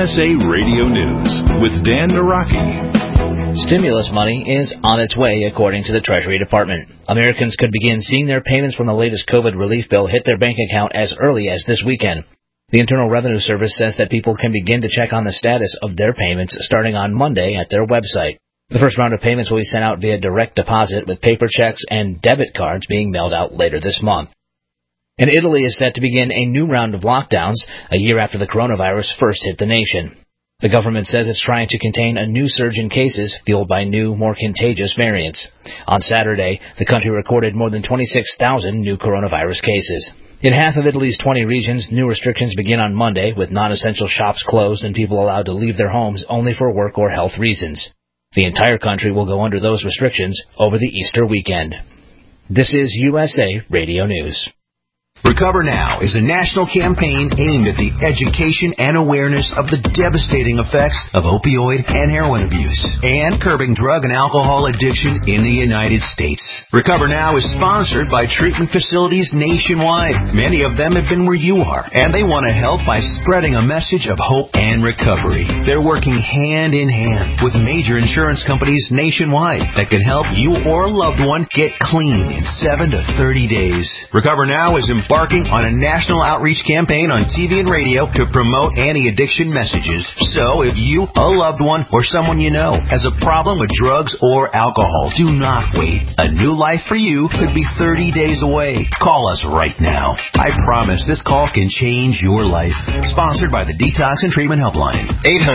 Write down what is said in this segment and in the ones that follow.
USA Radio News with Dan Naraki. Stimulus money is on its way, according to the Treasury Department. Americans could begin seeing their payments from the latest COVID relief bill hit their bank account as early as this weekend. The Internal Revenue Service says that people can begin to check on the status of their payments starting on Monday at their website. The first round of payments will be sent out via direct deposit, with paper checks and debit cards being mailed out later this month. And Italy is set to begin a new round of lockdowns a year after the coronavirus first hit the nation. The government says it's trying to contain a new surge in cases fueled by new, more contagious variants. On Saturday, the country recorded more than 26,000 new coronavirus cases. In half of Italy's 20 regions, new restrictions begin on Monday, with non-essential shops closed and people allowed to leave their homes only for work or health reasons. The entire country will go under those restrictions over the Easter weekend. This is USA Radio News. Recover Now is a national campaign aimed at the education and awareness of the devastating effects of opioid and heroin abuse and curbing drug and alcohol addiction in the United States. Recover Now is sponsored by treatment facilities nationwide. Many of them have been where you are, and they want to help by spreading a message of hope and recovery. They're working hand in hand with major insurance companies nationwide that can help you or a loved one get clean in 7 to 30 days. Recover Now is embarking on a national outreach campaign on TV and radio to promote anti-addiction messages. So if you, a loved one, or someone you know has a problem with drugs or alcohol, do not wait. A new life for you could be 30 days away. Call us right now. I promise this call can change your life. Sponsored by the Detox and Treatment Helpline.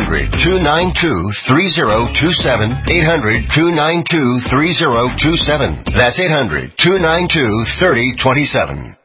800-292-3027. 800-292-3027. That's 800-292-3027.